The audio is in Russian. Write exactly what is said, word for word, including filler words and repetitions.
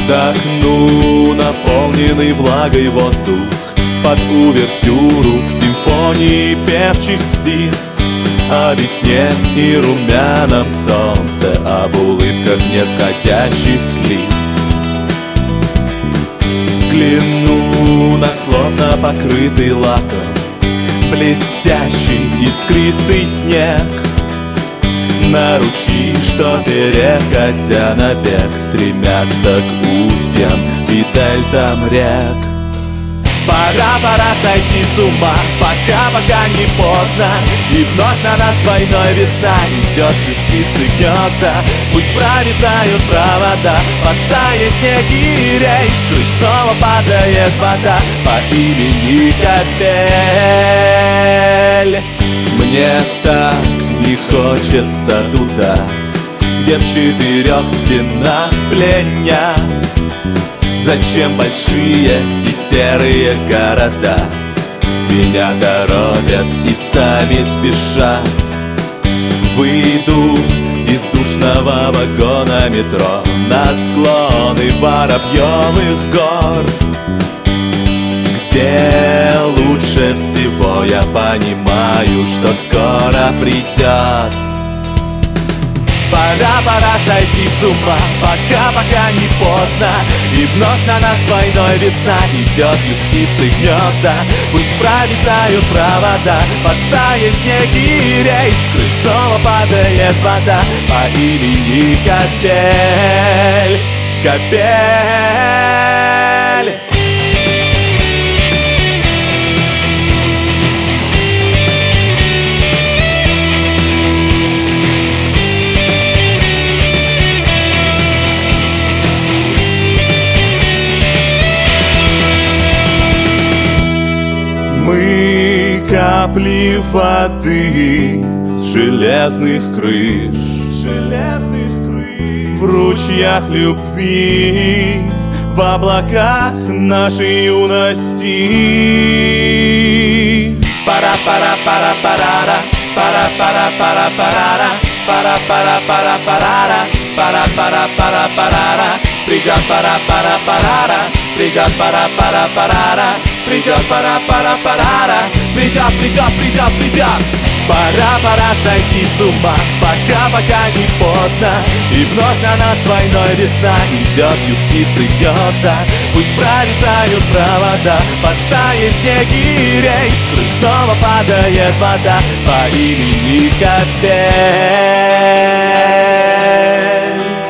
Вдохну наполненный влагой воздух под увертюру к симфонии певчих птиц, о весне и румяном солнце, об улыбках несходящих с лиц. Взгляну на словно покрытый лаком блестящий искристый снег, на ручьи, что переходя на бег стремятся к устьям и дельтам рек. Пора, пора сойти с ума, пока, пока не поздно, и вновь на нас войной весна идет, и птицы гнезда. Пусть провисают провода под стаей снегирей, с крыш снова падает вода по имени Капель. Мне так не хочется туда, где в четырех стенах пленят. Зачем большие и серые города меня торопят и сами спешат? Выйду из душного вагона метро на склоны Воробьевых гор, где лучше всего я понимаю, что скоро придет. Пора, пора сойти с ума, пока, пока не поздно, и вновь на нас войной весна идет, и птицы гнезда. Пусть провисают провода под стаей снегирей, с крыш снова падает вода по имени Капель. Капель. Мы капли воды с железных крыш, с железных крыш, в ручьях любви, в облаках нашей юности. Пора, пора, пора, парара, пора, пора, пора, парара, пора, пора, пора, парара, пора, пора, пора, парара. Придет пора, пора, парара, придет пора, пора, парара, придет пора, пора, парара, придет, придет, придет, придет. Пора, пора сойти с ума, пока, пока не поздно, и вновь на нас войной весна идет, и птицы гнезда. Пусть провисают провода под стаей снегирей, с крыш снова падает вода по имени Капель.